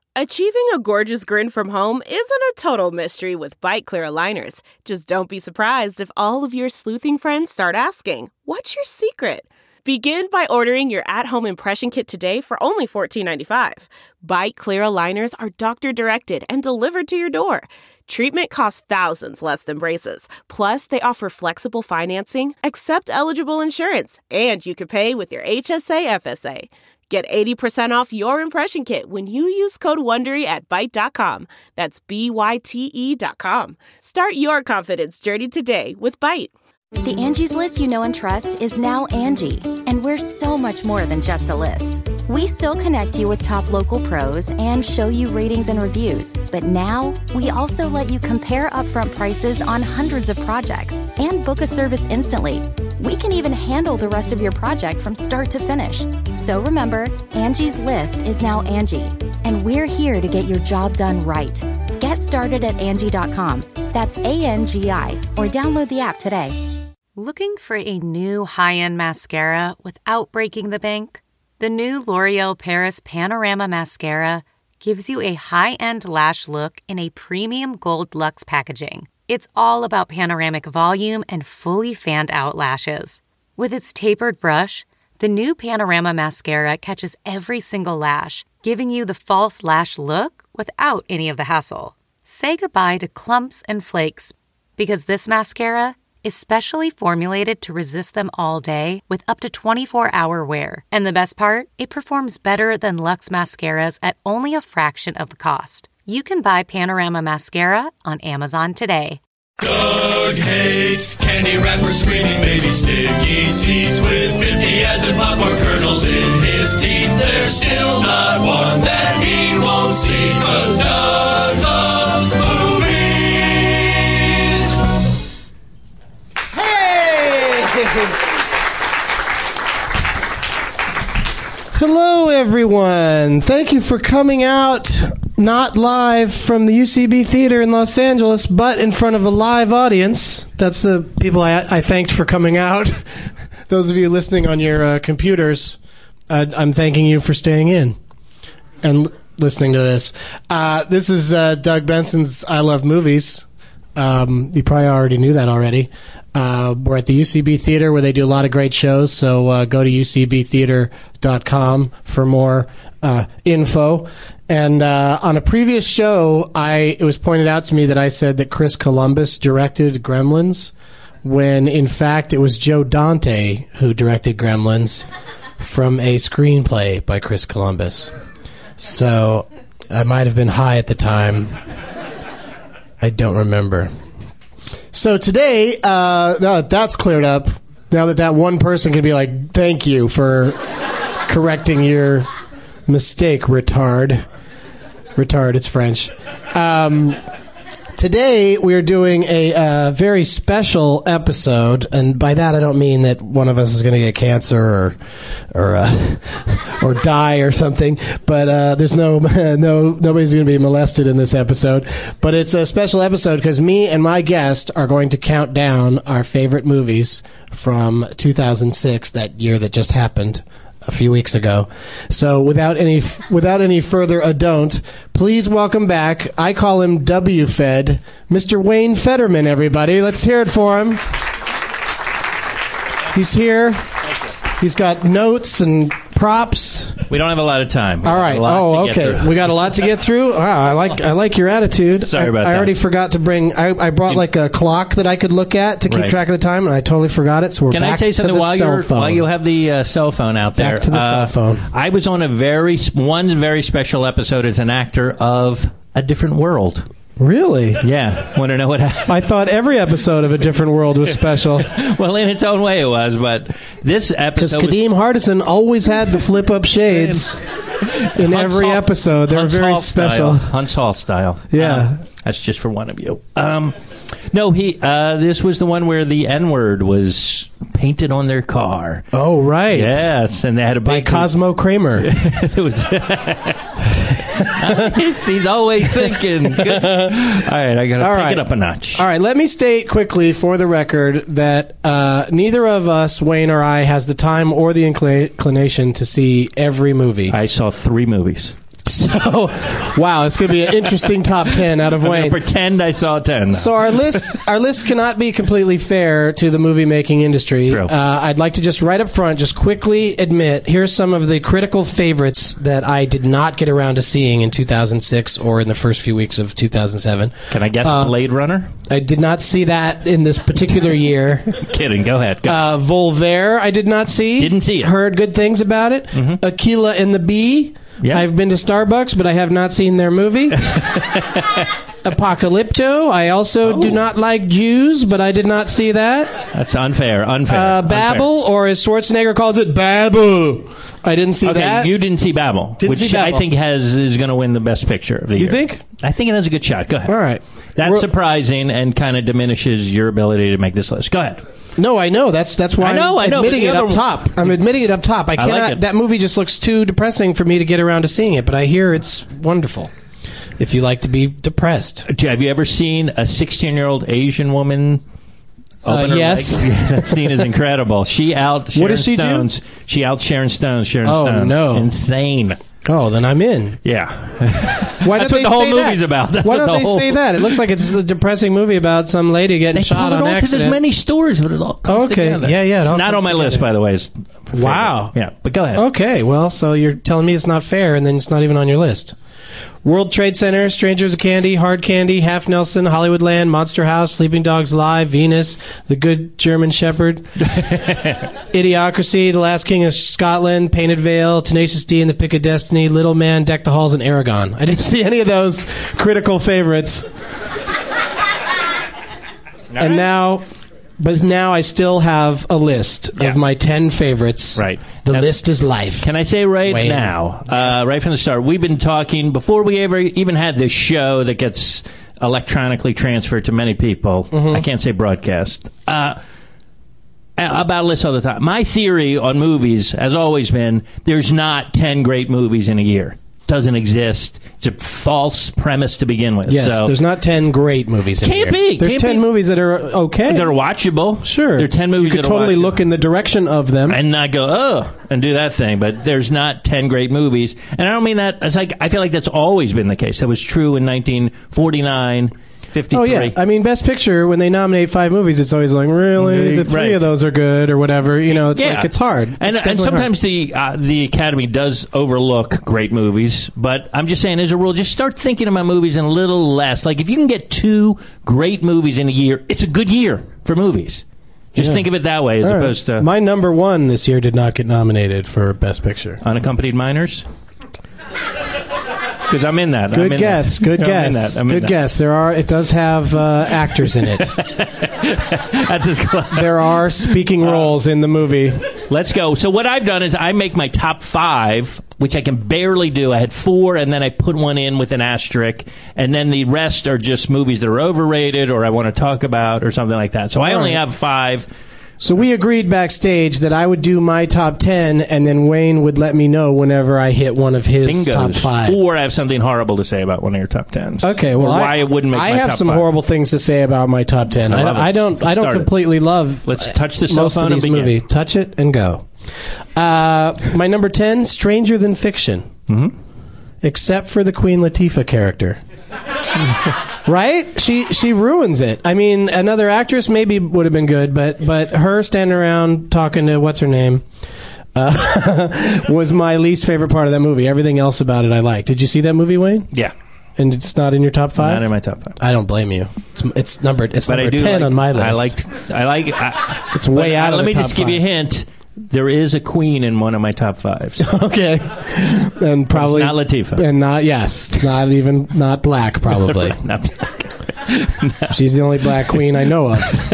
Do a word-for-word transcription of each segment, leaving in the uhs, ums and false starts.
Achieving a gorgeous grin from home isn't a total mystery with Byte Clear aligners. Just don't be surprised if all of your sleuthing friends start asking, "What's your secret?" Begin by ordering your at-home impression kit today for only fourteen ninety-five. Byte Clear aligners are doctor-directed and delivered to your door. Treatment costs thousands less than braces. Plus, they offer flexible financing, accept eligible insurance, and you can pay with your H S A F S A. Get eighty percent off your impression kit when you use code WONDERY at byte dot com. That's B Y T E dot com. Start your confidence journey today with Byte. The Angie's List you know and trust is now Angie, and we're so much more than just a list. We still connect you with top local pros and show you ratings and reviews, but now we also let you compare upfront prices on hundreds of projects and book a service instantly. We can even handle the rest of your project from start to finish. So remember, Angie's List is now Angie, and we're here to get your job done right. Get started at Angie dot com. That's A N G I, or download the app today. Looking for a new high-end mascara without breaking the bank? The new L'Oreal Paris Panorama Mascara gives you a high-end lash look in a premium gold luxe packaging. It's all about panoramic volume and fully fanned-out lashes. With its tapered brush, the new Panorama Mascara catches every single lash, giving you the false lash look without any of the hassle. Say goodbye to clumps and flakes, because this mascara is specially formulated to resist them all day with up to twenty-four hour wear. And the best part? It performs better than Luxe mascaras at only a fraction of the cost. You can buy Panorama Mascara on Amazon today. Doug hates candy wrappers, screaming baby sticky seeds with fifty as in popcorn kernels in his teeth. There's still not one that he won't see, 'cause Doug loves movies. Hello, everyone. Thank you for coming out, not live from the U C B Theater in Los Angeles, but in front of a live audience. That's the people I, I thanked for coming out. Those of you listening on your uh, computers, uh, I'm thanking you for staying in and l- listening to this. Uh, this is uh, Doug Benson's I Love Movies. Um, you probably already knew that already. Uh, we're at the U C B Theater where they do a lot of great shows, so uh, go to U C B theater dot com for more uh, info. And uh, on a previous show, I it was pointed out to me that I said that Chris Columbus directed Gremlins, when in fact it was Joe Dante who directed Gremlins from a screenplay by Chris Columbus. So I might have been high at the time. I don't remember. So today, uh, now that that's cleared up, now that that one person can be like, thank you for correcting your mistake, retard. Retard, it's French. Um, today, we're doing a uh, very special episode, and by that I don't mean that one of us is going to get cancer or or uh, or die or something, but uh, there's no no nobody's going to be molested in this episode. But it's a special episode because me and my guest are going to count down our favorite movies from two thousand six, that year that just happened a few weeks ago. So without any without any further ado, please welcome back, I call him W-Fed, Mister Wayne Federman, everybody. Let's hear it for him. He's here. He's got notes and props. We don't have a lot of time. All right. Oh, okay. We got a lot to get through. Wow, I like I like your attitude. Sorry about I, that. I already forgot to bring. I, I brought like a clock that I could look at to keep Right. track of the time, and I totally forgot it. So we're Can back I say something to the while cell you're phone. while you have the uh, cell phone out there? Back to the Uh, cell phone. I was on a very one very special episode as an actor of A Different World. Really? Yeah. Want to know what happened? I thought every episode of A Different World was special. Well, in its own way it was, but this Because episode was- Kadeem Hardison always had the flip-up shades in Hunts every Hall- episode. They were Hunts very Hall special. Style. Hunts Hall style. Yeah. Um, that's just for one of you. Um, no, he. Uh, this was the one where the N-word was painted on their car. Oh, right. Yes, and they had a By big Cosmo Kramer. it was. He's always thinking. Good. All right, I got to All take right. it up a notch. All right, let me state quickly for the record that uh, neither of us, Wayne or I, has the time or the inclina- inclination to see every movie. I saw three movies. So, wow, it's going to be an interesting top ten out of I'm Wayne. gonna pretend I saw ten. So our list, our list cannot be completely fair to the movie making industry. True. Uh, I'd like to just right up front, just quickly admit, here's some of the critical favorites that I did not get around to seeing in two thousand six or in the first few weeks of two thousand seven. Can I guess Uh, Blade Runner? I did not see that in this particular year. Kidding. Go ahead. Go. Uh, Voltaire, I did not see. Didn't see it. Heard good things about it. Mhm. Aquila and the Bee. Yeah. I've been to Starbucks, but I have not seen their movie. Apocalypto. I also Oh. do not like Jews, but I did not see that. That's unfair. Unfair. Uh, unfair. Babel, or as Schwarzenegger calls it, Babel. I didn't see Okay, that. you didn't see Babel, Didn't which see I Babel. think has is going to win the best picture of the You year. think? I think it has a good shot. Go ahead. All right. That's We're- surprising and kind of diminishes your ability to make this list. Go ahead. No, I know. That's that's why I know, I I'm know, but admitting the it up other- top. I'm admitting it up top. I I like cannot. it. That movie just looks too depressing for me to get around to seeing it. But I hear it's wonderful. If you like to be depressed. Do- Have you ever seen a sixteen-year-old Asian woman? Open Uh, her yes. leg? That scene is incredible. She out Sharon What does she do? Stones. She out Sharon Stones. Sharon Oh, Stone. no. Insane. Oh, then I'm in. Yeah. Why That's don't what they the whole say that? movie's about. That's Why what don't the they whole- say that? It looks like it's a depressing movie about some lady getting They shot pull it on off because accident. there's many stories, but it all comes Okay. together. Yeah, yeah, it It's all not comes on my list, together. by the way. It's favorite. Wow. Yeah, but go ahead. Okay, well, so you're telling me it's not fair, and then it's not even on your list. World Trade Center, Strangers of Candy, Hard Candy, Half Nelson, Hollywoodland, Monster House, Sleeping Dogs Live, Venus, The Good German Shepherd, Idiocracy, The Last King of Scotland, Painted Veil, Tenacious D and the Pick of Destiny, Little Man, Deck the Halls, and Aragon. I didn't see any of those critical favorites. And now, but now I still have a list Yeah. of my ten favorites. Right. The Now- list is life. Can I say right Wayne. now, uh, right from the start, we've been talking before we ever even had this show that gets electronically transferred to many people. Mm-hmm. I can't say broadcast. Uh, about lists all the time. My theory on movies has always been there's not ten great movies in a year. Doesn't exist. It's a false premise to begin with. Yes, so, there's not ten great movies in Can't here. be, There's can't ten be. movies that are okay. they're watchable. Sure. There are ten movies You could that are totally watchable. look in the direction of them. and not go oh and do that thing, but there's not ten great movies, and I don't mean that. It's like I feel like that's always been the case. That was true in nineteen forty-nine, fifty-three. Oh yeah, I mean, Best Picture, when they nominate five movies, it's always like, really, the three Right. of those are good or whatever. You know, it's Yeah. like it's hard. And, It's and definitely sometimes the uh, the Academy does overlook great movies, but I'm just saying, as a rule, just start thinking about movies in a little less. Like if you can get two great movies in a year, it's a good year for movies. Just Yeah. think of it that way, as hard. All right. opposed to My number one this year did not get nominated for Best Picture. Unaccompanied Minors. Because I'm in that. I'm Good in guess. that. Good I'm guess. in that. I'm in Good that. guess. There are. It does have uh, actors in it. That's as close. There are speaking roles in the movie. Let's go. So what I've done is I make my top five, which I can barely do. I had four, and then I put one in with an asterisk, and then the rest are just movies that are overrated or I want to talk about or something like that. So I All only right. have five. So we agreed backstage that I would do my top ten, and then Wayne would let me know whenever I hit one of his Bingos. top five. Or I have something horrible to say about one of your top tens. Okay, well, or why I, it wouldn't make I my have top some five. horrible things to say about my top ten. I I, love don't. it. I don't. I Let's don't start it. completely love. Let's touch the cell most phone of and these begin. movies. Touch it and go. Uh, my number ten, Stranger Than Fiction. Mm-hmm. Except for the Queen Latifah character. Right? She she ruins it. I mean, another actress maybe would have been good, but but her standing around talking to what's her name uh, was my least favorite part of that movie. Everything else about it I liked. Did you see that movie, Wayne? Yeah. And it's not in your top five? Not in my top five. I don't blame you. It's it's numbered. It's But number I do ten like, on my list. I like. I like. I, It's way but, out uh, of Let the me top just give you a five. hint. There is a queen in one of my top fives. Okay, and probably not Latifah. and not yes, not even not black. Probably Not- she's the only black queen I know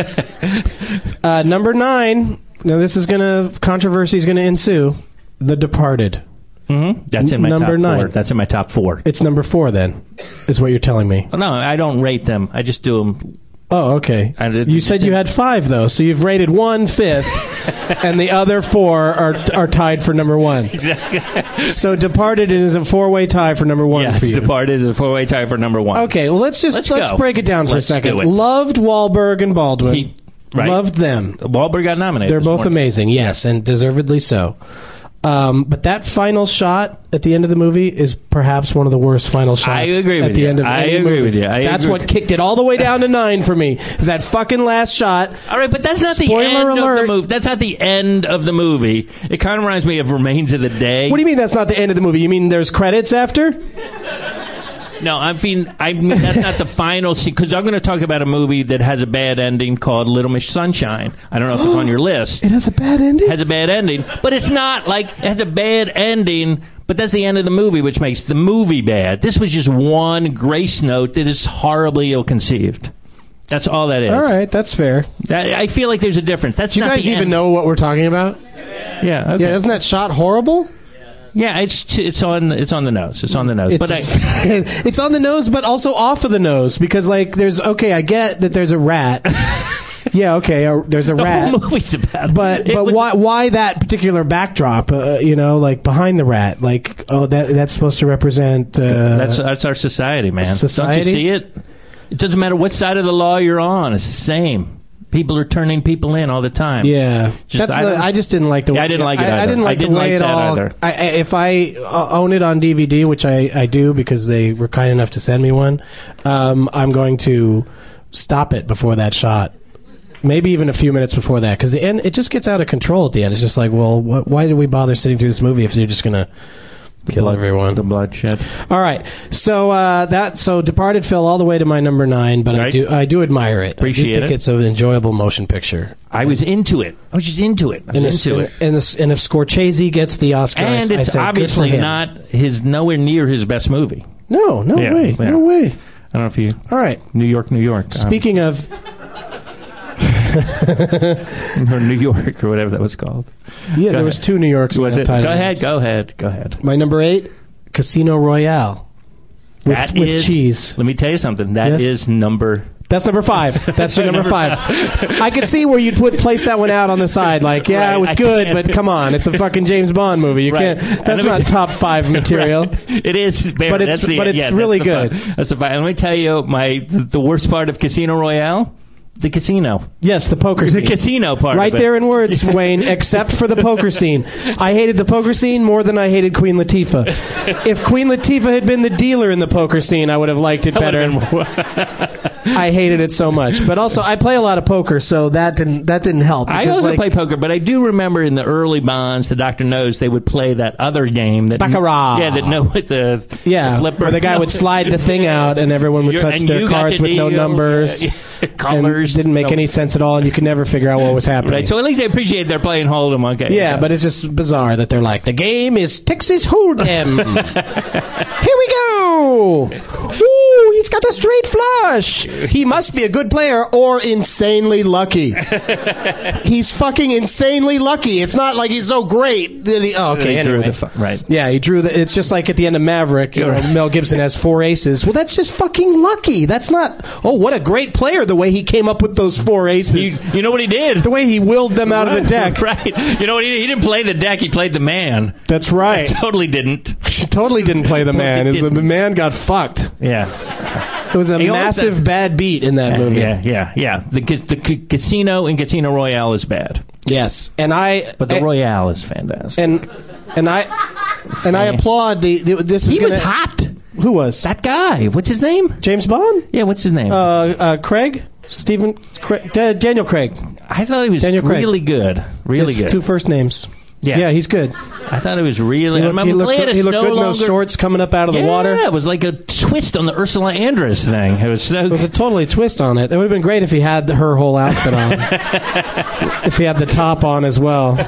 of. Uh, number nine. Now this is gonna controversy is gonna ensue. The Departed. Mhm. That's in my Number top nine. four. That's in my top four. It's number four. Then is what you're telling me. No, I don't rate them. I just do them. Oh, okay. I did- You said you had five though, so you've rated one fifth, and the other four are are tied for number one. Exactly. So Departed is a four way tie for number one Yes, for you. Departed is a four-way tie for number one. Okay, well let's just Let's let's, go. break it down for Let's a second. do it. Loved Wahlberg and Baldwin. He- right. Loved them. Wahlberg got nominated. They're this both morning. amazing, yes, and deservedly so. Um, but that final shot at the end of the movie is perhaps one of the worst final shots. I agree at with the you. end of I any agree movie. with you. I That's agree. what kicked it all the way down to nine for me. Is that fucking last shot? All right, but that's not the Spoiler end alert. of the movie. That's not the end of the movie. It kind of reminds me of Remains of the Day. What do you mean that's not the end of the movie? You mean there's credits after? No, I mean, I mean that's not the final scene, because I'm going to talk about a movie that has a bad ending called Little Miss Sunshine. I don't know if it's on your list. It has a bad ending? It has a bad ending, but it's not like it has a bad ending, but that's the end of the movie, which makes the movie bad. This was just one grace note that is horribly ill-conceived. That's all that is. All right, that's fair. I, I feel like there's a difference. That's Do you not guys the even end. know what we're talking about? Yeah, okay. Yeah, isn't that shot horrible? Yeah, it's it's on it's on the nose. It's on the nose. It's, but I, it's on the nose, but also off of the nose, because like there's okay, I get that there's a rat. Yeah, okay, uh, there's a the rat. whole movie's about But it but was- why why that particular backdrop? Uh, you know, like behind the rat, like oh that that's supposed to represent. Uh, That's that's our society, man. Society? Don't you see it? It doesn't matter what side of the law you're on. It's the same. People are turning people in all the time. yeah, Just- that's I the, don't- I just didn't like the. Yeah, I didn't like it I, I either. didn't like I didn't the way like it that all. either. I, I, if I uh, own it on D V D, which I, I do because they were kind enough to send me one, um, I'm going to stop it before that shot. Maybe even a few minutes before that, because the end it just gets out of control at the end. It's just like, well, wh- why did we bother sitting through this movie if you're just gonna kill everyone? The bloodshed. All right, so uh, that so Departed fell all the way to my number nine, but I Right. do I do admire it. Appreciate I do think it. it's an enjoyable motion picture. I was into it. I was just into it. I And was if, into and, it. and, if- and if Scorsese gets the Oscar, I- And I it's say, good for obviously him. not his nowhere near his best movie. No, no Yeah, way, yeah. no way. I don't know if you All right. New York, New York. Um, Speaking of, or New York or whatever that was called. yeah, there ahead. was two New Yorks. in Was that it? Go title. ahead, go ahead, go ahead. My number eight, Casino Royale, with, That with is- cheese. Let me tell you something. That Yes? is number. That's number five. That's your number five. I could see where you'd put place that one out on the side, like, yeah, Right, it was I good, can't. but come on, it's a fucking James Bond movie. You Right. can't. And That's let me- not top five material. Right. It is, Barry, But it's- that's the- but it's yeah, that's really the good. fun. That's the fun. And let me tell you, my the, the worst part of Casino Royale, the casino, Yes, the poker the scene. casino part, Right of it. there in words, Wayne, except for the poker scene. I hated the poker scene more than I hated Queen Latifah. If Queen Latifah had been the dealer in the poker scene, I would have liked it That better. would've been- I hated it so much. But also, I play a lot of poker, so that didn't that didn't help. I because, also like, play poker, but I do remember in the early Bonds, the Doctor knows they would play that other game that Baccarat. Yeah, that no with the Yeah, the flipper. where the guy would slide the thing out, and everyone would You're- touch and their you got cards the with no deal. numbers. Yeah, yeah. Colors. And didn't make No. any sense at all, and you could never figure out what was happening. Right, so at least I appreciate they're playing Hold'em. Okay, Yeah, but it's just bizarre that they're like, the game is Texas Hold'em. Here we go. Ooh, he's got a straight flush. He must be a good player or insanely lucky. He's fucking insanely lucky. It's not like he's so great that he. Oh, okay, They drew anyway. the fu- right. Yeah, he drew the. It's just like at the end of Maverick, you know, Mel Gibson has four aces. Well, that's just fucking lucky. That's not. Oh, what a great player! The way he came up with those four You, aces. you know what he did? The way he willed them out of the deck. Right. You know what he did? He didn't play the deck. He played the man. That's right. Totally didn't. She totally didn't play the man. Totally The didn't. man got fucked. Yeah. It was a He always massive does. bad beat in that movie. Yeah, yeah, yeah. The, ca- the ca- casino in Casino Royale is bad, Yes, and I. but the I- Royale is fantastic. and and I and I applaud the. the this is he was gonna- hot. Who was That guy. What's his name? James Bond? Yeah, what's his name? Uh, uh, Craig, Stephen, Craig, Da- Daniel Craig. I thought he was Daniel Craig. really good. Really It's good. two first names. Yeah. yeah, he's good. I thought it was really. He I'm looked, he looked, glad it's he looked no good in those longer- shorts coming up out of the yeah, water. it was like a twist on the Ursula Andress thing. It was so. It was a totally twist on it. It would have been great if he had her whole outfit on. If he had the top on as well.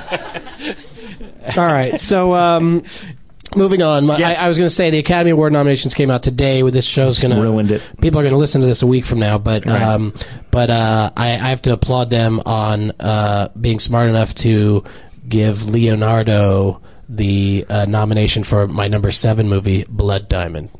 All right, so um, moving on. My, Yes. I, I was going to say the Academy Award nominations came out today. With this show's going to Ruined it. People are going to listen to this a week from now, but Right. um, but uh, I, I have to applaud them on uh, being smart enough to give Leonardo the uh, nomination for my number seven movie, Blood Diamond.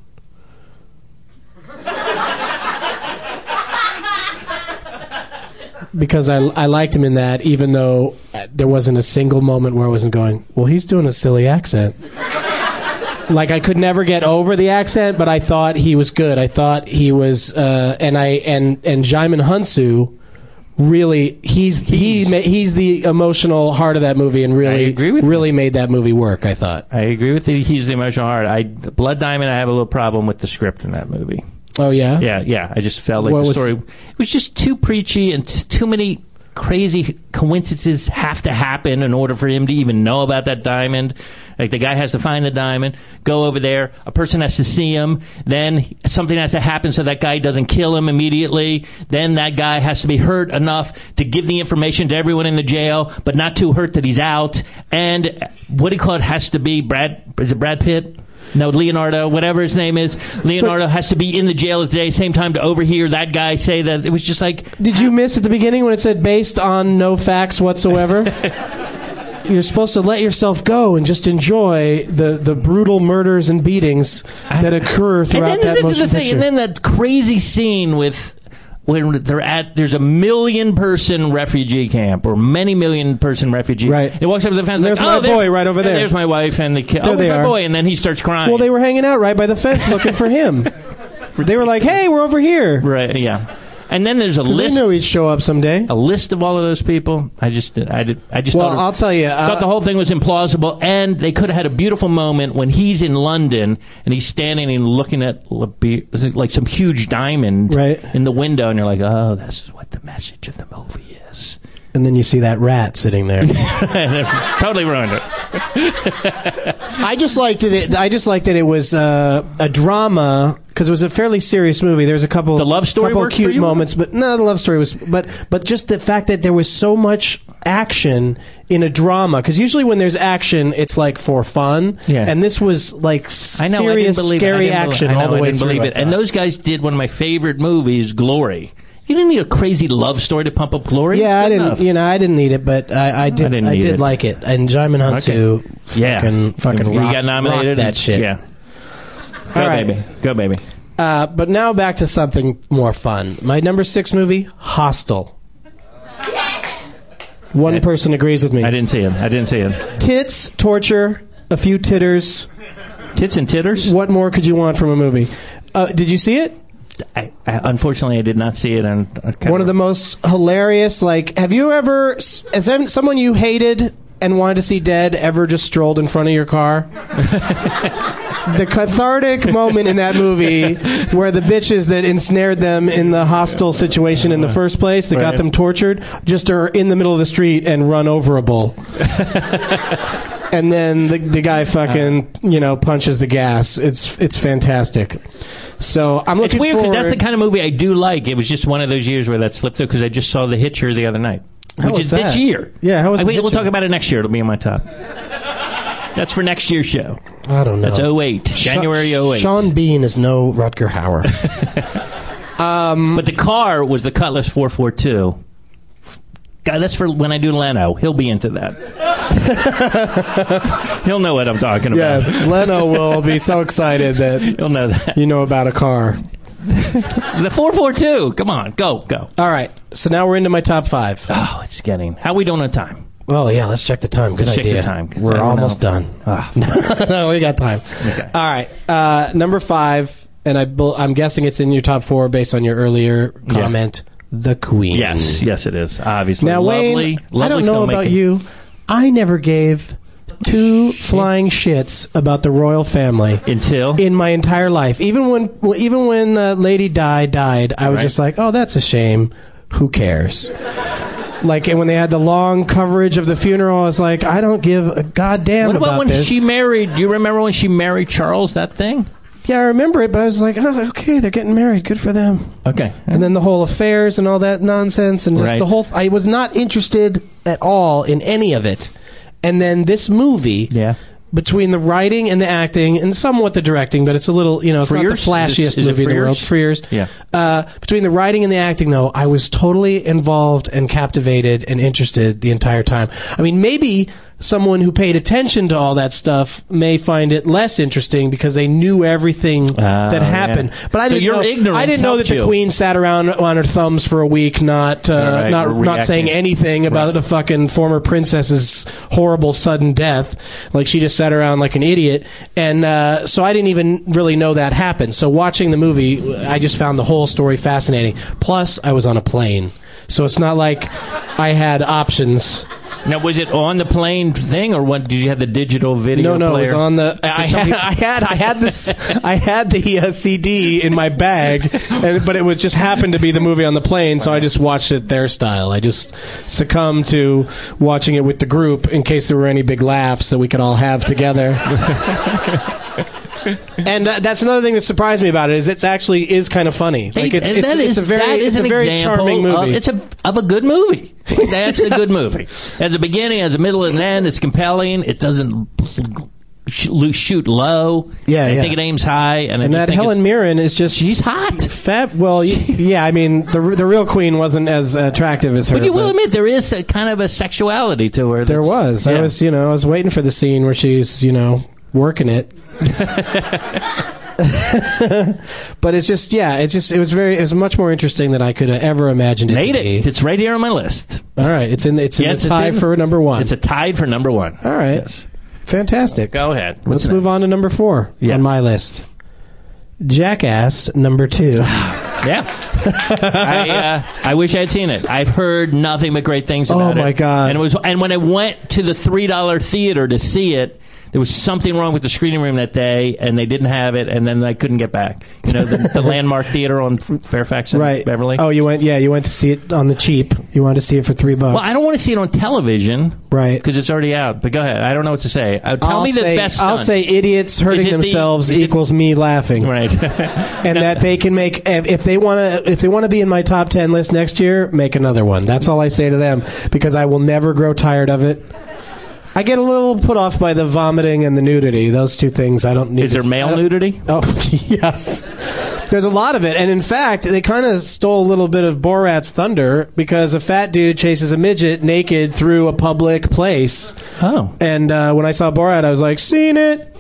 Because I, I liked him in that, even though there wasn't a single moment where I wasn't going, well, he's doing a silly accent. Like, I could never get over the accent, but I thought he was good. I thought he was, uh, and I and and Jaimin Hunsu really he's he's, he, he's the emotional heart of that movie, and really I agree with really you. made that movie work. I thought. I agree with you. He's the emotional heart. I Blood Diamond. I have a little problem with the script in that movie. Oh yeah, yeah, yeah. I just felt like what the was, story it was just too preachy and t- too many crazy coincidences have to happen in order for him to even know about that diamond. Like, the guy has to find the diamond, go over there, a person has to see him, then something has to happen so that guy doesn't kill him immediately, then that guy has to be hurt enough to give the information to everyone in the jail, but not too hurt that he's out, and what do you call it, has to be Brad, is it Brad Pitt? No, Leonardo, whatever his name is. Leonardo but, has to be in the jail at the same time to overhear that guy say that. It was just like... Did you miss at the beginning when it said based on no facts whatsoever? You're supposed to let yourself go and just enjoy the, the brutal murders and beatings that occur throughout and then, that this motion is the thing, picture. And then that crazy scene with... when they're at, there's a million person refugee camp, or many million person refugee. Right. He walks up to the fence. There's like, my oh, boy right over there. There's my wife and the kid. There Oh, they there's my are. boy, and then he starts crying. Well, they were hanging out right by the fence looking for him. They were like, "Hey, we're over here." Right. Yeah. And then there's a list. They knew he'd show up someday. A list of all of those people. I just, I did, I just. Well, thought, I'll tell you. Thought Uh, the whole thing was implausible, and they could have had a beautiful moment when he's in London and he's standing and looking at like some huge diamond right. in the window, and you're like, "Oh, this is what the message of the movie is." And then you see that rat sitting there. Totally ruined it. I just liked it. I just liked that it was uh, a drama, because it was a fairly serious movie. There's a couple the love story couple works cute for you? moments, but no, the love story was. But but just the fact that there was so much action in a drama, because usually when there's action, it's like for fun. Yeah. And this was like I know, serious, I didn't believe scary it. I didn't action believe, I know, all the I way didn't through. believe it. And those guys did one of my favorite movies, Glory. You didn't need a crazy love story to pump up Glory. Yeah, I didn't. Enough. You know, I didn't need it, but I, I did. I didn't I, need did it. like it. And Jaimin Hunsu, Okay. Yeah. fucking, fucking you rock, got nominated. rocked that shit. Yeah. Go All right. baby. Go baby. Uh, but now back to something more fun. My number six movie, Hostel. One I, person agrees with me. I didn't see it. I didn't see it. Tits, torture, a few titters. Tits and titters? What more could you want from a movie? Uh, did you see it? I, I, unfortunately, I did not see it. And one of the most hilarious. Like, have you ever, has someone you hated and wanted to see dead ever just strolled in front of your car? The cathartic moment in that movie where the bitches that ensnared them in the hostile situation in the first place, that right. got them tortured, just are in the middle of the street and run over a bull. And then the, the guy fucking, you know, punches the gas. It's it's fantastic. So I'm looking It's weird because forward. that's the kind of movie I do like. It was just one of those years where that slipped through, because I just saw The Hitcher the other night. How which was is that? this year. Yeah, how was I The mean, We'll Hitcher? talk about it next year. It'll be on my top. That's for next year's show. I don't know. That's oh eight. January oh eight. Sean Bean is no Rutger Hauer. um, but the car was the Cutlass four forty-two. God, that's for when I do Leno. He'll be into that. He'll know what I'm talking about. Yes, Leno will be so excited that he'll know that. You know about a car. The four forty-two. Come on, go, go. All right, so now we're into my top five. Oh, it's getting. How are we doing on time? Well, yeah, let's check the time. Good Let's idea. check the time. We're I don't almost know. done. Ah. No, we got time. Okay. All right, uh, number five, and I, bel- I'm guessing it's in your top four based on your earlier comment. Yeah. The Queen. Yes, yes, it is. Obviously, now, lovely, Wayne, lovely I don't know filmmaking. about you. I never gave two flying shits about the royal family until in my entire life. Even when, even when uh, Lady Di died, I was right. just like, "Oh, that's a shame. Who cares?" Like, and when they had the long coverage of the funeral, I was like, "I don't give a goddamn what about, about when this." she married? Do you remember when she married Charles? That thing. Yeah, I remember it, but I was like, "Oh, okay, they're getting married. Good for them." Okay. And then the whole affairs and all that nonsense, and just Right. the whole. Th- I was not interested at all in any of it. And then this movie, yeah. between the writing and the acting, and somewhat the directing, but it's a little, you know, it's Frears? not the flashiest Is this- is it movie in the world. Frears? Frears. Yeah. Uh, between the writing and the acting, though, I was totally involved and captivated and interested the entire time. I mean, maybe someone who paid attention to all that stuff may find it less interesting because they knew everything Uh, that happened. yeah. But I So didn't your know, ignorance I didn't know that helped the you. Queen sat around on her thumbs for a week, not uh, right, not we're not saying reacting. anything about Right. the fucking former princess's horrible sudden death. Like, she just sat around like an idiot, and uh, so I didn't even really know that happened. So watching the movie, I just found the whole story fascinating. Plus, I was on a plane. So it's not like I had options. Now, was it on the plane thing, or what? Did you have the digital video No, no, player? it was on the. I had, people- I had, I had this, I had the uh, C D in my bag, and, but it was just happened to be the movie on the plane, so I just watched it their style. I just succumbed to watching it with the group in case there were any big laughs that we could all have together. And uh, that's another thing that surprised me about it is it actually is kind of funny. Like it's, Hey, it's, that it's is- a very, that is it's a an very example charming movie. Of, it's a of a good movie. That's a good movie. As a beginning, as a middle, and an end, it's compelling. It doesn't sh- shoot low. Yeah, I yeah. think it aims high, and, I and just that think Helen it's- Mirren is just she's hot. fab. Well, y- yeah, I mean the the real queen wasn't as attractive as her. But you will but admit there is a kind of a sexuality to her. there that's- was. I yeah. was, you know, I was waiting for the scene where she's, you know, working it. But it's just, yeah, it's just, it was very, it was much more interesting than I could have ever imagined it Made to be. it. It's right here on my list. All right, it's in, it's in Yes, the it's tie in- for number one. It's a tied for number one. All right, Yes. fantastic. Go ahead. What's Let's move next? on to number four Yeah. on my list. Jackass number two. Yeah. I, uh, I wish I had seen it. I've heard nothing but great things about it. Oh, my God. And it was, and when I went to the three dollar theater to see it, there was something wrong with the screening room that day, and they didn't have it, and then I couldn't get back. You know, the, the Landmark Theater on Fairfax and Right, Beverly. Oh, you went, yeah, you went to see it on the cheap. You wanted to see it for three bucks. Well, I don't want to see it on television. Right. Because it's already out. But go ahead. I don't know what to say. Uh, tell I'll me the say, best I'll stunts. say idiots hurting Is it the- themselves is it- equals me laughing. Right. And that they can make if if they want to if they want to be in my top ten list next year, make another one. That's all I say to them because I will never grow tired of it. I get a little put off by the vomiting and the nudity. Those two things I don't need. Is to, there male I don't- nudity? Oh yes, there's a lot of it, and in fact, they kind of stole a little bit of Borat's thunder because a fat dude chases a midget naked through a public place. Oh. And uh, when I saw Borat, I was like, seen it.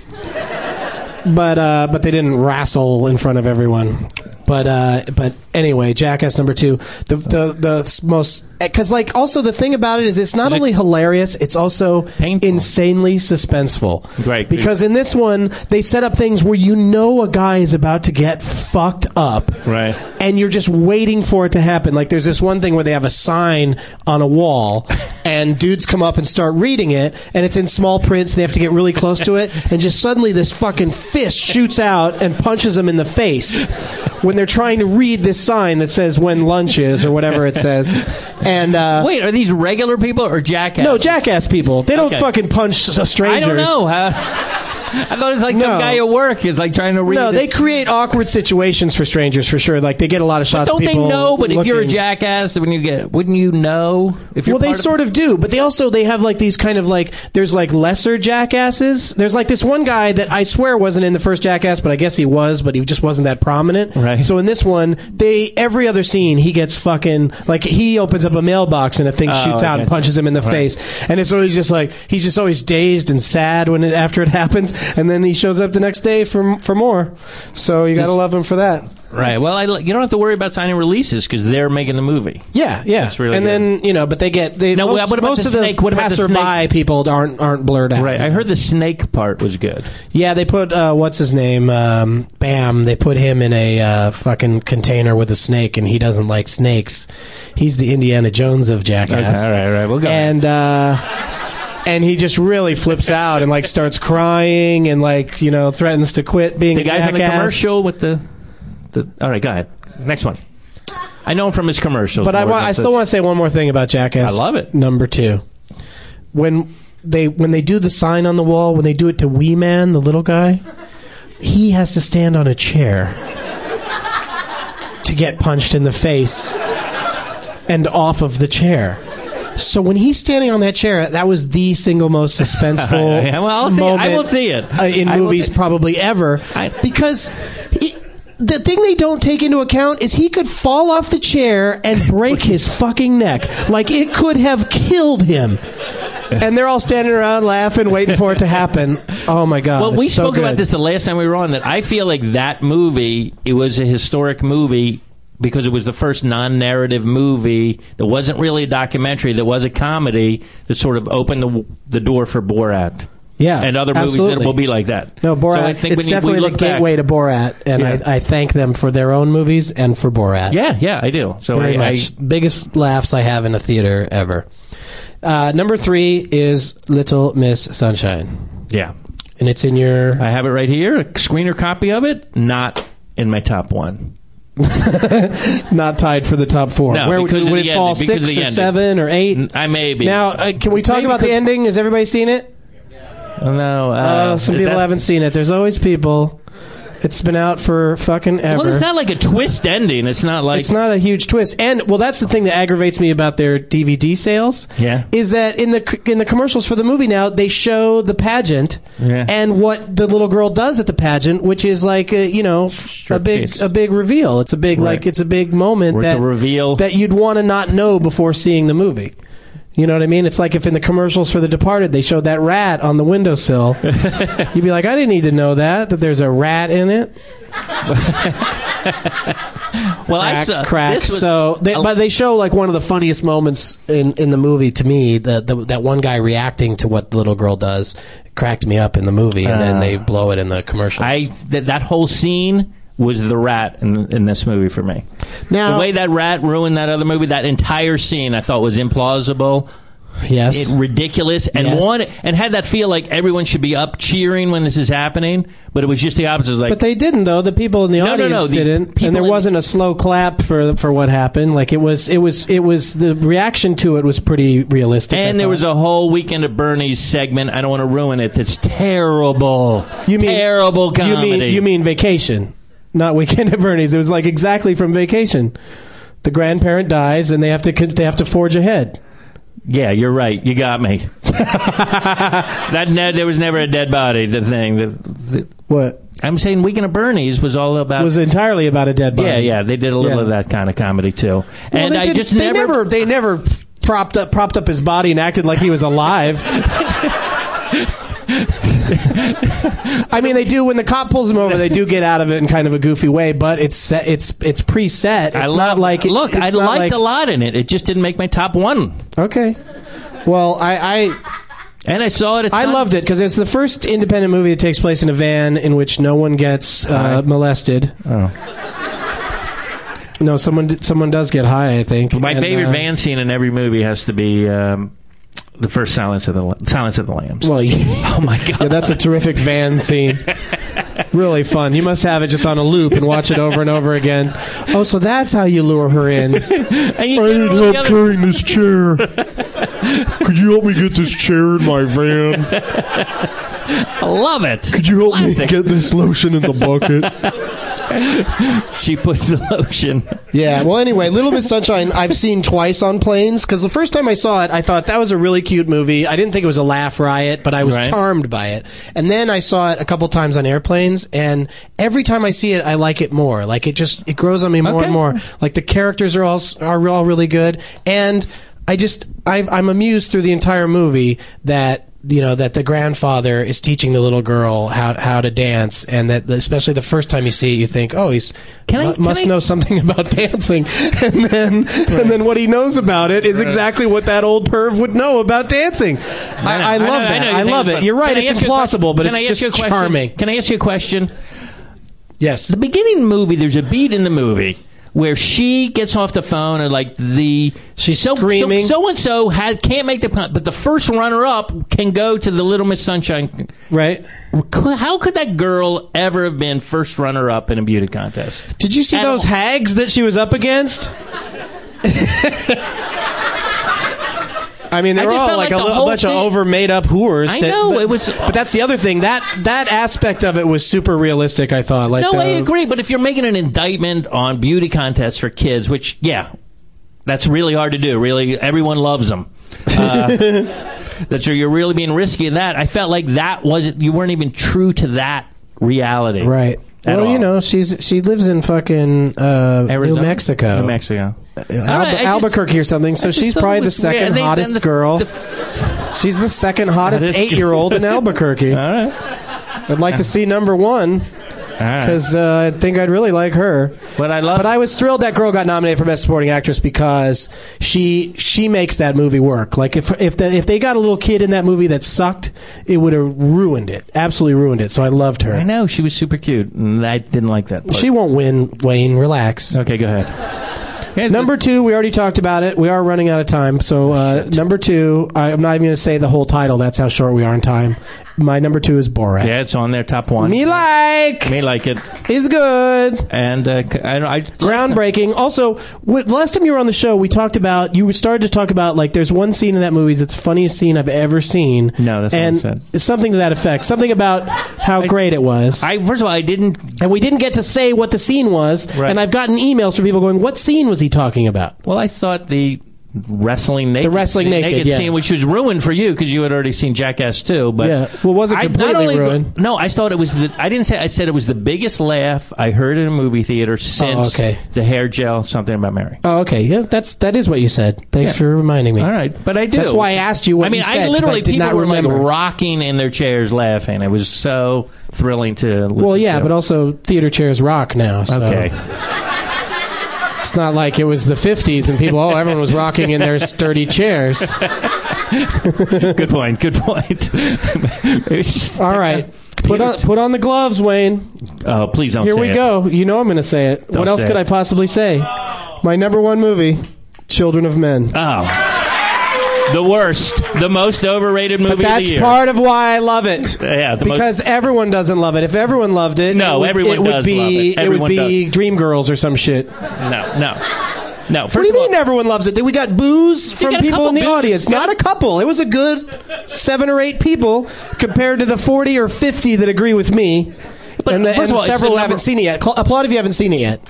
But uh, but they didn't wrestle in front of everyone. But uh, but anyway, Jackass number two, the the the most because like also the thing about it is it's not Is it only hilarious, it's also painful? insanely suspenseful. Right. Because in this one they set up things where you know a guy is about to get fucked up. Right. And you're just waiting for it to happen. Like there's this one thing where they have a sign on a wall and dudes come up and start reading it and it's in small print so they have to get really close to it and just suddenly this fucking fist shoots out and punches them in the face when they're trying to read this sign that says when lunch is or whatever it says. And uh, Wait, are these regular people or jackass? no, jackass people. They don't Okay. fucking punch s- strangers. I don't know. Huh? I thought it was like some No. guy at work is like trying to read. No, this. they create awkward situations for strangers for sure. Like they get a lot of shots. Don't of they people know? But if you're a looking- jackass, when you get, wouldn't you know? If you're Well, they part sort of do, but they also they have like these kind of like there's like lesser jackasses. There's like this one guy that I swear wasn't in the first Jackass, but I guess he was, but he just wasn't that prominent. Right. So in this one, they every other scene he gets fucking like he opens up a mailbox and a thing Oh, shoots out okay. and punches him in the Right. face, and it's always just like he's just always dazed and sad when it after it happens, and then he shows up the next day for for more. So you gotta love him for that. Right. Well, I, you don't have to worry about signing releases because they're making the movie. Yeah, yeah. That's really and good. then you know, but they get they No, most, what about most the of the snake? What about the passerby snake? people aren't aren't blurred out. Right. I heard the snake part was good. Yeah, they put uh, what's his name, um, Bam. They put him in a uh, fucking container with a snake, and he doesn't like snakes. He's the Indiana Jones of Jackass. Okay, all right, all right. We'll go. And uh, and he just really flips out and like starts crying and like you know threatens to quit being the a guy from the jackass. commercial with the, the. All right, go ahead. Next one. I know him from his commercials. But I more want, than I such- still want to say one more thing about Jackass. I love it. Number two, when they when they do the sign on the wall, when they do it to Wee Man, the little guy, he has to stand on a chair to get punched in the face and off of the chair. So when he's standing on that chair, that was the single most suspenseful Yeah, well, I'll see it. I moment will see it. uh, in I will movies see- probably ever I- because. He, the thing they don't take into account is he could fall off the chair and break his fucking neck. Like, it could have killed him. And they're all standing around laughing, waiting for it to happen. Oh, my God. Well, it's we so spoke about good. this the last time we were on, that I feel like that movie, it was a historic movie because it was the first non-narrative movie that wasn't really a documentary, that was a comedy that sort of opened the, the door for Borat. Yeah, and other movies absolutely. that will be like that. No, Borat. So I think it's when you- definitely we the look back- gateway to Borat, and Yeah. I, I thank them for their own movies and for Borat. Yeah, yeah, I do. So Very I, much. Biggest laughs I have in a theater ever. Uh, number three is Little Miss Sunshine, I, yeah, and it's in your. I have it right here. A screener copy of it. Not in my top one. Not tied for the top four. No, Where would, because of would the it fall? ending, because of Six the or ending. seven or eight? N- I may be. Now, uh, can we talk Maybe about the because- ending? Has everybody seen it? No, uh, Uh, some is people that- haven't seen it. There's always people. It's been out for fucking ever. Well, it's not like a twist ending. It's not like It's not a huge twist, and well, that's the thing that aggravates me about their D V D sales. Yeah. is that in the in the commercials for the movie now they show the pageant Yeah. and what the little girl does at the pageant, which is like a, you know a big Striptease. a big reveal. It's a big Right. like it's a big moment Or it's that a reveal. that you'd want to not know before seeing the movie. You know what I mean? It's like if in the commercials for The Departed they showed that rat on the windowsill, you'd be like, I didn't need to know that that there's a rat in it. well, I crack, saw crack. this was- so, they, but they show like one of the funniest moments in, in the movie to me. The, the that one guy reacting to what the little girl does cracked me up in the movie, and then they blow it in the commercial. I that that whole scene was the rat in in this movie for me. Now- the way that rat ruined that other movie, that entire scene, I thought was implausible. yes, It ridiculous and Yes. one and had that feel like everyone should be up cheering when this is happening, but it was just the opposite. It was like, but they didn't though. The people in the No, no, audience no, the didn't, people and there in- wasn't a slow clap for for what happened. Like it was, it was, it was the reaction to it was pretty realistic. I and there thought. was a whole Weekend at Bernie's segment. I don't want to ruin it. That's terrible. You mean- terrible comedy? You mean you mean Vacation, not Weekend at Bernie's. It was like exactly from Vacation. The grandparent dies, and they have to they have to forge ahead. Yeah, you're right. You got me. that ne- there was never a dead body. The thing. The, the, What I'm saying Weekend at Bernie's was all about. was entirely about a dead body. yeah, yeah. They did a little Yeah. of that kind of comedy too. Well, And they I did- just they never. they never propped up propped up his body and acted like he was alive. I mean, they do when the cop pulls him over. They do get out of it in kind of a goofy way, but it's set, it's it's preset. It's I not love, like it, look. it's I not liked like, a lot in it. It just didn't make my top one. Okay, well, I I, And I saw it. At I Sun- loved it because it's the first independent movie that takes place in a van in which no one gets uh, High. molested. Oh. No, someone d- someone does get high. I think My And, favorite uh, van scene in every movie has to be um, the first Silence of the Silence of the Lambs. Well, yeah. oh my god, Yeah, that's a terrific van scene. Really fun. You must have it just on a loop and watch it over and over again. Oh, so that's how you lure her in. And you I get need all the help other- carrying this chair. Could you help me get this chair in my van? I love it. Could you help Classic. me get this lotion in the bucket? She puts the lotion. Yeah, well, anyway, Little Miss Sunshine I've seen twice on planes because the first time I saw it, I thought that was a really cute movie. I didn't think it was a laugh riot, but I was Right. charmed by it. And then I saw it a couple times on airplanes, and every time I see it, I like it more. Like it just it grows on me more Okay. and more. Like the characters are all are all really good, and I just I, I'm amused through the entire movie that. You know that the grandfather is teaching the little girl how how to dance, and that especially the first time you see it, you think, "Oh, he's Can I- mu- can must I- know something about dancing." And then and then what he knows about it is exactly what that old perv would know about dancing. I, I, know, love know, that. know you I think love it's it. fun. You're right. Can I It's ask you a implausible, but question? Can I it's ask you a just question? charming. Can I ask you a question? Yes. The beginning of the movie, there's a beat in the movie where she gets off the phone and like the She's so, screaming. So and so has can't make the punt, but the first runner up can go to the Little Miss Sunshine. Right. How could that girl ever have been first runner up in a beauty contest? Did you see At those all. hags that she was up against? I mean, they I were just all felt like, like a, the li- a whole bunch of thing- over made up whores. I that- know, but, it was- but that's the other thing. That that aspect of it was super realistic. I thought. Like, No, the, I agree. But if you're making an indictment on beauty contests for kids, which, yeah, that's really hard to do. Really, everyone loves them. Uh, that you're, you're really being risky in that. I felt like that wasn't. You weren't even true to that reality. Right. At Well, all. you know, she's she lives in fucking uh, New Arizona? Mexico, New Mexico. Al- I just- Albuquerque or something. So I just she's thought it probably the was second weird. They- hottest then the- girl. the- She's the second hottest Hottest- eight-year-old in Albuquerque. all right. I'd like to see number one. right. because uh, I think I'd really like her. But I love. But I was thrilled that girl got nominated for Best Supporting Actress because she she makes that movie work. Like if if the, if they got a little kid in that movie that sucked, it would have ruined it. Absolutely ruined it. So I loved her. I know she was super cute, and I didn't like that part. She won't win, Wayne. Relax. Okay, go ahead. Yeah, Number two, we already talked about it. We are running out of time. So uh, number two, I, I'm not even going to say the whole title. That's how short we are in time. My number two is Borat. Yeah, it's on there, top one. Me like. Me like it. He's good. And uh, I, I Groundbreaking. Also, w- the last time you were on the show, we talked about, you started to talk about, like, there's one scene in that movie that's the funniest scene I've ever seen. No, that's and not what I said. It's something to that effect. Something about how I, great it was. I First of all, I didn't... And we didn't get to say what the scene was. Right. And I've gotten emails from people going, what scene was he talking about? Well, I thought the wrestling naked, The wrestling scene, naked, yeah. scene, which was ruined for you because you had already seen Jackass two. But Yeah. Well, was it I- completely not only, ruined? No, I thought it was. The, I didn't say. I said it was the biggest laugh I heard in a movie theater since okay. the hair gel. Something About Mary. Oh, okay. Yeah, that's that is what you said. Thanks Yeah. for reminding me. All right, but I do. That's why I asked you what I mean, you said, I 'cause literally I did people not were like remember. rocking in their chairs laughing. It was so thrilling to listen Well, yeah, to. but also theater chairs rock now. So. Okay. It's not like it was the fifties and people, oh, everyone was rocking in their sturdy chairs. Good point. Good point. It's just- All right. Put on put on the gloves, Wayne. Oh, please don't Here say we it. go. You know I'm going to say it. Don't what else say could it. I possibly say? My number one movie, Children of Men. Oh. The worst. The most overrated movie But that's of the year. part of why I love it. Yeah, the because everyone doesn't love it. If everyone loved it, No, it would, everyone it would does be love it. it would Everyone be Dreamgirls or some shit. No, no. No, first What do you of all- mean everyone loves it? We got boos from got a people couple in the boos. audience. You got Not a couple. It was a good seven or eight people compared to the forty or fifty that agree with me. But and first and of all, it's several the number- haven't seen it yet. Cl- applaud if you haven't seen it yet.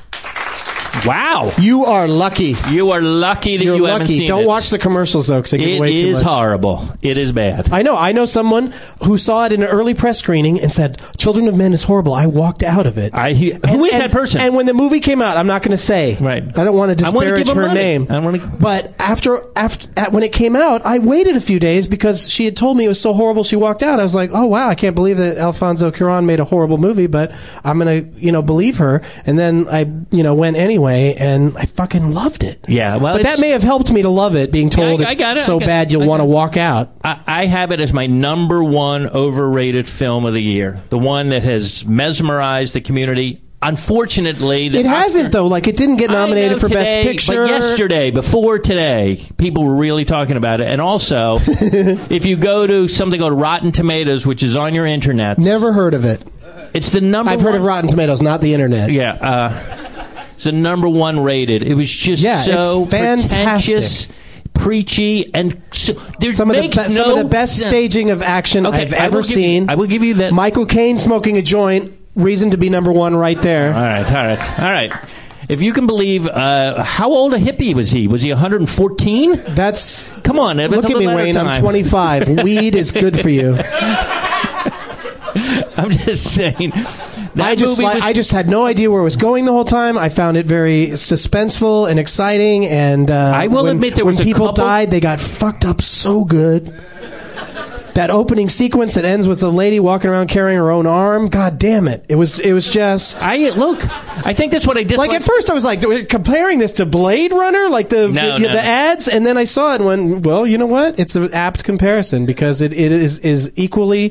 Wow. You are lucky. You are lucky that You're you haven't lucky. seen Don't it. watch the commercials, though, because they give It away too is much. horrible. It is bad. I know. I know someone who saw it in an early press screening and said, Children of Men is horrible. I walked out of it. I he, who And- is and- that person? And when the movie came out, I'm not going to say. Right. I don't want to I wanna disparage give him her money. name. I wanna- But after after at, when it came out, I waited a few days because she had told me it was so horrible. She walked out. I was like, oh wow, I can't believe that Alfonso Cuarón made a horrible movie. But I'm going to you know believe her. And then I you know went anyway, and I fucking loved it. Yeah, well, but it's- that may have helped me to love it. Being told Yeah, I- I it's got it, so I got- bad you'll I want to got it. walk out. I, I have it as my number one overrated film of the year. The one that has mesmerized the community. Unfortunately, the It Oscar- hasn't though. Like it didn't get I know nominated for today, Best Picture. But yesterday, before today, people were really talking about it. And also, if you go to something called Rotten Tomatoes, which is on your internet, Never heard of it. it's the number. I've heard one, of Rotten Tomatoes, not the internet. Yeah, uh, it's the number one rated. It was just Yeah, so it's fantastic. pretentious, preachy, and so, there Some of the makes be- some no of the best sense. staging of action Okay, I've I ever will give you- seen. I will give you that. Michael Caine smoking a joint, reason to be number one right there. All right, all right, all right. If you can believe, uh, how old a hippie was he? Was he one hundred fourteen? That's Come on, Ed, it's look a at me, little Wayne. matter of I'm time. twenty-five. Weed is good for you. I'm just saying. That I just movie like, was- I just had no idea where it was going the whole time. I found it very suspenseful and exciting. And uh, I will when, admit there when was a people couple- died, they got fucked up so good. That opening sequence that ends with the lady walking around carrying her own arm. God damn it! It was it was just. I look. I think that's what I dislike. Like at first, I was like comparing this to Blade Runner, like the No, the, no, the no. ads, and then I saw it and went, well, you know what? It's an apt comparison because it, it is is equally.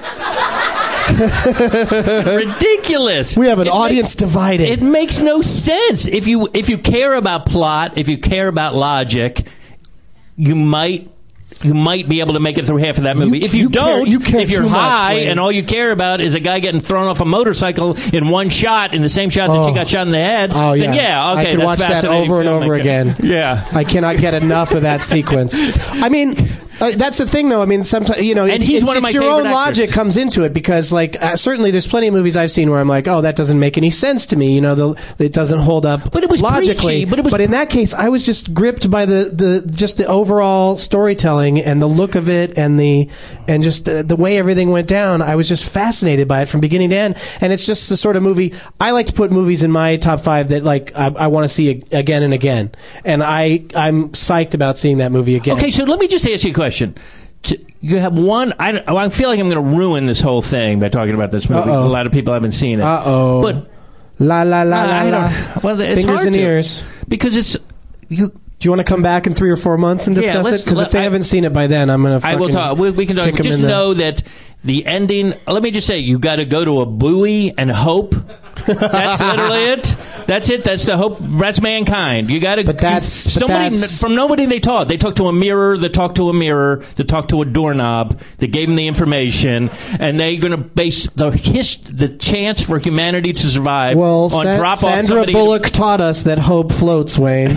ridiculous. We have an It audience makes- divided. It makes no sense. If you if you care about plot, if you care about logic, you might. You might be able to make it through half of that movie. You- if you, you care- don't, you care if you're too much, high Wayne. and all you care about is a guy getting thrown off a motorcycle in one shot, in the same shot that Oh. she got shot in the head, Oh, then yeah. yeah, okay, I could that's watch that fascinating over and over filmmaking. again. Yeah. I cannot get enough of that sequence. I mean, uh, that's the thing, though. I mean, sometimes you know, And it's, he's it's, one of it's my your own favorite actors. logic comes into it because, like, uh, certainly there's plenty of movies I've seen where I'm like, oh, that doesn't make any sense to me. You know, the, it doesn't hold up. But it was logically. preachy, but it was in that case, I was just gripped by the, the just the overall storytelling and the look of it and the and just the, the way everything went down. I was just fascinated by it from beginning to end. And it's just the sort of movie I like to put movies in my top five that like I, I want to see ag- again and again. And I I'm psyched about seeing that movie again. Okay, so let me just ask you a question. you have one. I, I feel like I'm going to ruin this whole thing by talking about this movie. Uh-oh. A lot of people haven't seen it. Uh oh. But la la la I la la. don't- Well, it's Fingers hard and to, ears. because it's you. Do you want to come back in three or four months and Yeah, discuss let's- it? Because let- if they I- haven't seen it by then, I'm going to. I will talk. We, we can talk. Just know that the ending. Let me just say, you got to go to a buoy and hope. That's literally it. That's it. That's the hope. That's mankind. You got to. But that's- somebody but that's- from nobody. They talked. They talked to a mirror. They talked to a mirror. They talked to a doorknob. They gave them the information, and they're going to base the his, the chance for humanity to survive Well, on Sa- drop off Sandra somebody. Bullock taught us that hope floats, Wayne.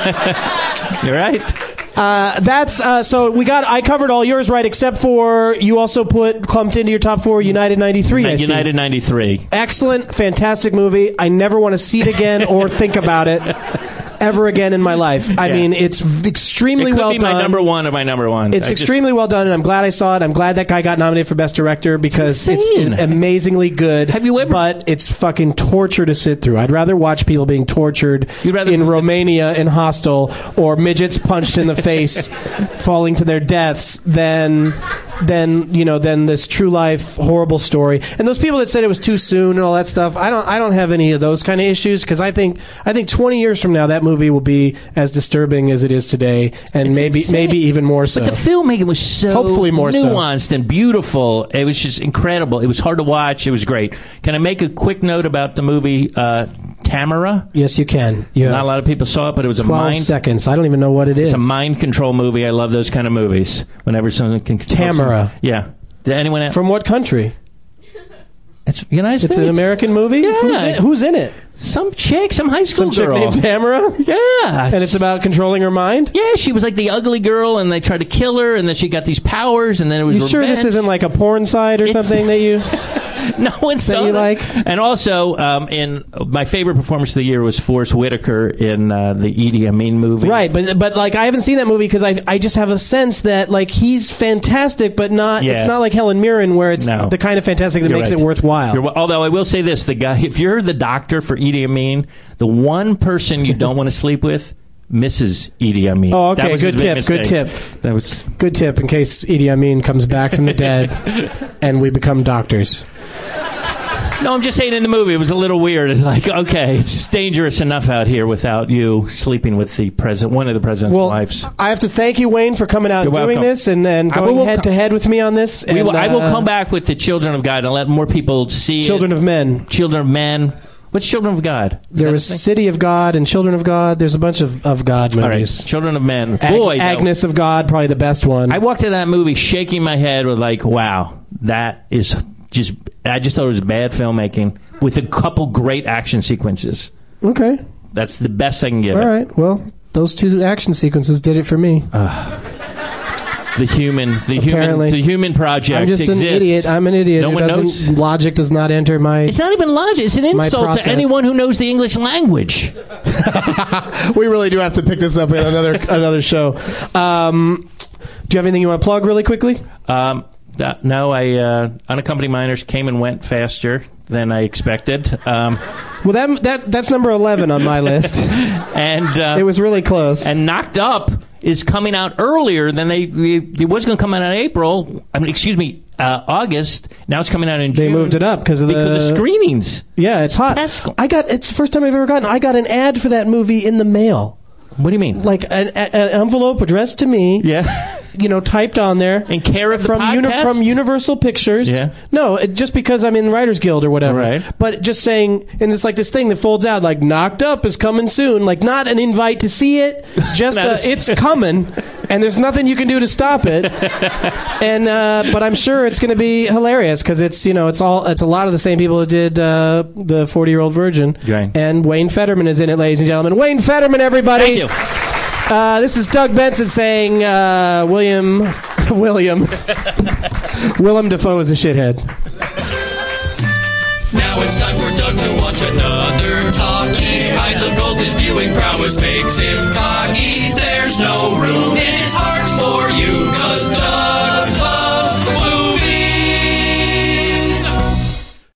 You're right. Uh, that's uh, so we got. I covered all yours right, except for you also put clumped into your top four United ninety-three. I see. United ninety-three. Excellent, fantastic movie. I never want to see it again or think about it ever again in my life. I Yeah. mean, it's extremely It could well be done. my number one or my number one. It's I just- extremely well done, and I'm glad I saw it. I'm glad that guy got nominated for Best Director because It's it's, insane. amazingly good. Have you ever- But it's fucking torture to sit through. I'd rather watch people being tortured You'd rather- in Romania in Hostel or midgets punched in the face, falling to their deaths than than you know than this true life horrible story. And those people that said it was too soon and all that stuff, I don't I don't have any of those kind of issues because I think I think twenty years from now that movie will be as disturbing as it is today, and It's maybe insane. maybe even more so. But the filmmaking was so Hopefully more so. nuanced and beautiful. It was just incredible. It was hard to watch. It was great. Can I make a quick note about the movie uh, Tamara? Yes, you can. You Not have a lot of people saw it, but it was a twelve mind. seconds. I don't even know what it is. It's a mind control movie. I love those kind of movies. Whenever someone can control Tamara. someone. Yeah. Did anyone? Else? From what country? It's United It's States. an American movie? Yeah. Who's in, who's in it? Some chick, some high school Some chick girl. named Tamara? yeah. And it's about controlling her mind? yeah, she was like the ugly girl, and they tried to kill her, and then she got these powers, and then it was You sure this revenge. isn't like a porn site or It's- something that you... No one saw you that. like? And also, um, in my favorite performance of the year was Forrest Whitaker in uh, the Idi Amin movie. Right, but but like I haven't seen that movie because I I just have a sense that like he's fantastic, but not Yeah. it's not like Helen Mirren where it's No. the kind of fantastic that You're makes right. it worthwhile. You're- although I will say this: the guy, if you're the doctor for Idi Amin, the one person you don't want to sleep with, Missus Idi Amin. Oh, That okay, was good his big tip, good mistake. tip. That was Good tip in case Idi Amin comes back from the dead and we become doctors. no. I'm just saying, in the movie, it was a little weird. It's like, okay, it's dangerous enough out here without you sleeping with the president, one of the president's Well, wives. I have to thank you, Wayne, for coming out You're and doing welcome. this and, and I going will- head to head with me on this. We and, will, I will uh, come back with the Children of God and let more people see Children it. of Men. Children of Men. What's Children of God? Is There that was a thing? City of God and Children of God. There's a bunch of, of God All right, movies. Children of Men. Ag- Boy, that- Agnes of God, probably the best one. I walked to that movie shaking my head with like, wow, that is just. I just thought it was bad filmmaking with a couple great action sequences. okay. That's the best I can give All it. right. Well, those two action sequences did it for me. The human, the human, Apparently. the human project. I'm just exists. an idiot. I'm an idiot. No who one doesn't, knows. Logic does not enter my. It's not even logic. It's an My insult process. to anyone who knows the English language. We really do have to pick this up in another another show. Um, do you have anything you want to plug really quickly? Um, uh, no, I uh, unaccompanied minors came and went faster than I expected, um, Well, that that that's number eleven on my list. and uh, It was really close. and Knocked Up is coming out earlier than they. It was going to come out in April. I mean, excuse me, uh, August. Now it's coming out in They June. moved it up 'cause of the- because of screenings. Yeah, it's hot. That's cool. I got. It's the first time I've ever gotten. I got an ad for that movie in the mail, What do you mean? like an, a- an envelope addressed to me. Yeah. You know, typed on there In care of the from podcast? from Universal Pictures. Yeah. No, it, just because I'm in Writers Guild or whatever. Right. But just saying, and it's like this thing that folds out, like Knocked Up is coming soon. Like not an invite to see it, just No, a, it's- it's coming, and there's nothing you can do to stop it. And uh, but I'm sure it's going to be hilarious because it's you know it's all it's a lot of the same people who did uh, the forty Year Old Virgin. Right. And Wayne Fetterman is in it, ladies and gentlemen. Wayne Fetterman, everybody. Thank you. Uh, this is Doug Benson saying uh, William William Willem Dafoe is a shithead. Now it's time for Doug to watch another talkie. Eyes of gold, his viewing prowess makes him